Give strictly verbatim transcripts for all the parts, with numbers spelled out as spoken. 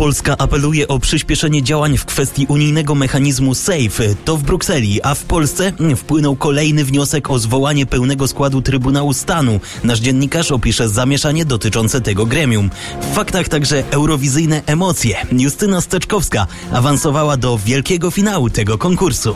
Polska apeluje o przyspieszenie działań w kwestii unijnego mechanizmu SAFE. To w Brukseli, a w Polsce wpłynął kolejny wniosek o zwołanie pełnego składu Trybunału Stanu. Nasz dziennikarz opisze zamieszanie dotyczące tego gremium. W faktach także eurowizyjne emocje. Justyna Steczkowska awansowała do wielkiego finału tego konkursu.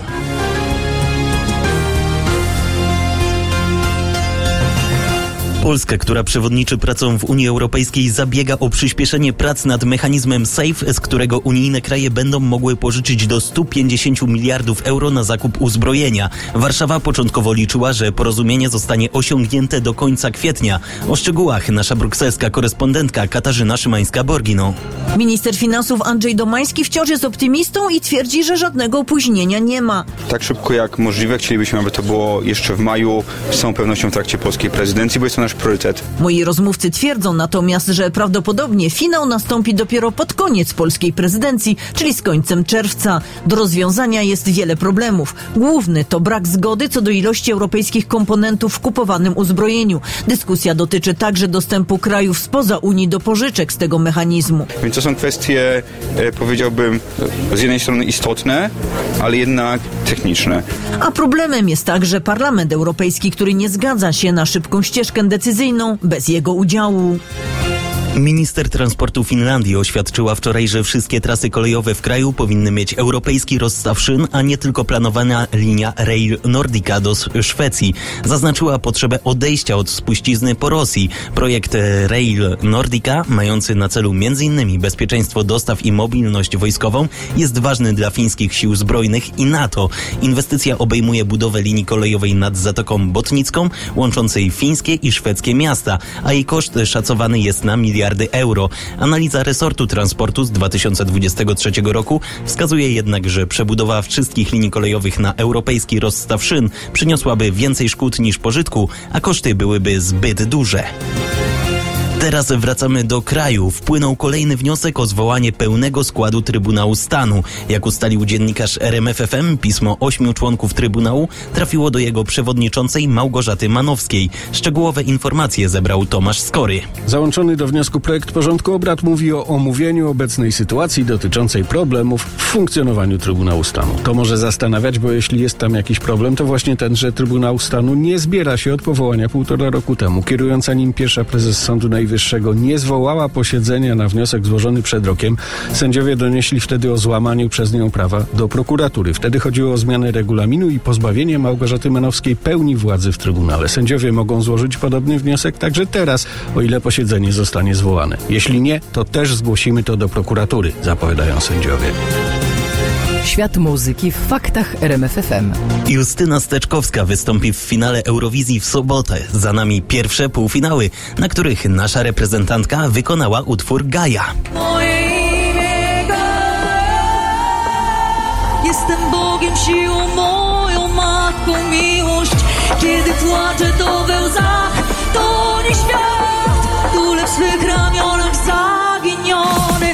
Polska, która przewodniczy pracą w Unii Europejskiej, zabiega o przyspieszenie prac nad mechanizmem SAFE, z którego unijne kraje będą mogły pożyczyć do stu pięćdziesięciu miliardów euro na zakup uzbrojenia. Warszawa początkowo liczyła, że porozumienie zostanie osiągnięte do końca kwietnia. O szczegółach nasza brukselska korespondentka Katarzyna Szymańska-Borgino. Minister finansów Andrzej Domański wciąż jest optymistą i twierdzi, że żadnego opóźnienia nie ma. Tak szybko jak możliwe. Chcielibyśmy, aby to było jeszcze w maju, z całą pewnością w trakcie polskiej prezydencji, bo jest to nasz priorytet. Moi rozmówcy twierdzą natomiast, że prawdopodobnie finał nastąpi dopiero pod koniec polskiej prezydencji, czyli z końcem czerwca. Do rozwiązania jest wiele problemów. Główny to brak zgody co do ilości europejskich komponentów w kupowanym uzbrojeniu. Dyskusja dotyczy także dostępu krajów spoza Unii do pożyczek z tego mechanizmu. Więc to są kwestie, powiedziałbym, z jednej strony istotne, ale jednak techniczne. A problemem jest także Parlament Europejski, który nie zgadza się na szybką ścieżkę decyzyjną bez jego udziału. Minister transportu Finlandii oświadczyła wczoraj, że wszystkie trasy kolejowe w kraju powinny mieć europejski rozstaw szyn, a nie tylko planowana linia Rail Nordica do Szwecji. Zaznaczyła potrzebę odejścia od spuścizny po Rosji. Projekt Rail Nordica, mający na celu między innymi bezpieczeństwo dostaw i mobilność wojskową, jest ważny dla fińskich sił zbrojnych i NATO. Inwestycja obejmuje budowę linii kolejowej nad Zatoką Botnicką, łączącej fińskie i szwedzkie miasta, a jej koszt szacowany jest na miliard euro. Analiza resortu transportu z dwa tysiące dwudziestego trzeciego roku wskazuje jednak, że przebudowa wszystkich linii kolejowych na europejski rozstaw szyn przyniosłaby więcej szkód niż pożytku, a koszty byłyby zbyt duże. Teraz wracamy do kraju. Wpłynął kolejny wniosek o zwołanie pełnego składu Trybunału Stanu. Jak ustalił dziennikarz R M F F M, pismo ośmiu członków Trybunału trafiło do jego przewodniczącej Małgorzaty Manowskiej. Szczegółowe informacje zebrał Tomasz Skory. Załączony do wniosku projekt porządku obrad mówi o omówieniu obecnej sytuacji dotyczącej problemów w funkcjonowaniu Trybunału Stanu. To może zastanawiać, bo jeśli jest tam jakiś problem, to właśnie ten, że Trybunał Stanu nie zbiera się od powołania półtora roku temu. Kierująca nim pierwsza prezes Sądu Najwyższego Najwyższego nie zwołała posiedzenia na wniosek złożony przed rokiem. Sędziowie donieśli wtedy o złamaniu przez nią prawa do prokuratury. Wtedy chodziło o zmianę regulaminu i pozbawienie Małgorzaty Manowskiej pełni władzy w Trybunale. Sędziowie mogą złożyć podobny wniosek także teraz, o ile posiedzenie zostanie zwołane. Jeśli nie, to też zgłosimy to do prokuratury, zapowiadają sędziowie. Świat muzyki w faktach R M F F M. Justyna Steczkowska wystąpi w finale Eurowizji w sobotę. Za nami pierwsze półfinały, na których nasza reprezentantka wykonała utwór Gaja. Moje imię Gaja. Jestem Bogiem, siłą moją, matką miłość. Kiedy płaczę, to we łzach, to nie świat. Tulę w swych ramionach zaginiony.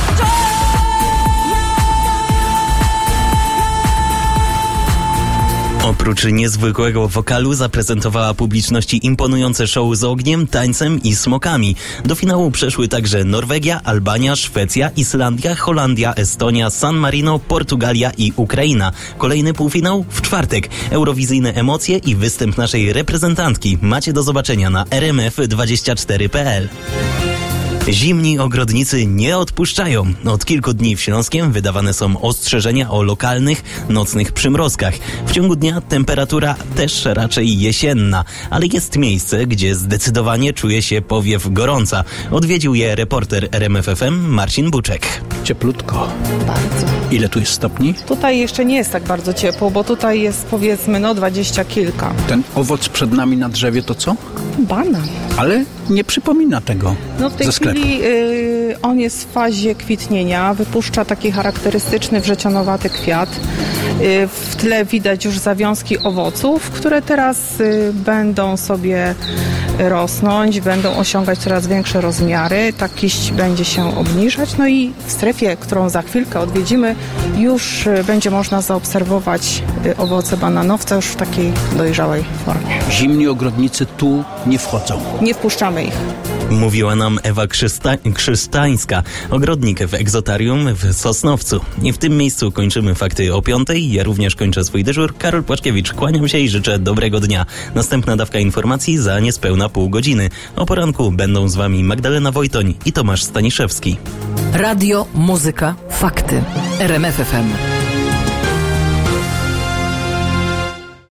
Oprócz niezwykłego wokalu zaprezentowała publiczności imponujące show z ogniem, tańcem i smokami. Do finału przeszły także Norwegia, Albania, Szwecja, Islandia, Holandia, Estonia, San Marino, Portugalia i Ukraina. Kolejny półfinał w czwartek. Eurowizyjne emocje i występ naszej reprezentantki macie do zobaczenia na r m f dwadzieścia cztery kropka p l. Zimni ogrodnicy nie odpuszczają. Od kilku dni w Śląskiem wydawane są ostrzeżenia o lokalnych, nocnych przymrozkach. W ciągu dnia temperatura też raczej jesienna, ale jest miejsce, gdzie zdecydowanie czuje się powiew gorąca. Odwiedził je reporter R M F F M Marcin Buczek. Cieplutko. Bardzo. Ile tu jest stopni? Tutaj jeszcze nie jest tak bardzo ciepło, bo tutaj jest powiedzmy no dwadzieścia kilka. Ten owoc przed nami na drzewie to co? Banan. Ale nie przypomina tego No w tej ze sklepu. chwili y, on jest w fazie kwitnienia, wypuszcza taki charakterystyczny wrzecionowaty kwiat. Y, w tle widać już zawiązki owoców, które teraz y, będą sobie rosnąć, będą osiągać coraz większe rozmiary. Ta kiść będzie się obniżać. No i w strefie, którą za chwilkę odwiedzimy, już y, będzie można zaobserwować y, owoce bananowca już w takiej dojrzałej formie. Zimni ogrodnicy tu nie wchodzą. Nie wpuszczamy ich. Mówiła nam Ewa Krzysta- Krzysztańska, ogrodnik w Egzotarium w Sosnowcu. I w tym miejscu kończymy fakty o piątej. Ja również kończę swój dyżur. Karol Płaczkiewicz, kłaniam się i życzę dobrego dnia. Następna dawka informacji za niespełna pół godziny. O poranku będą z wami Magdalena Wojtoń i Tomasz Staniszewski. Radio, muzyka, fakty. R M F F M.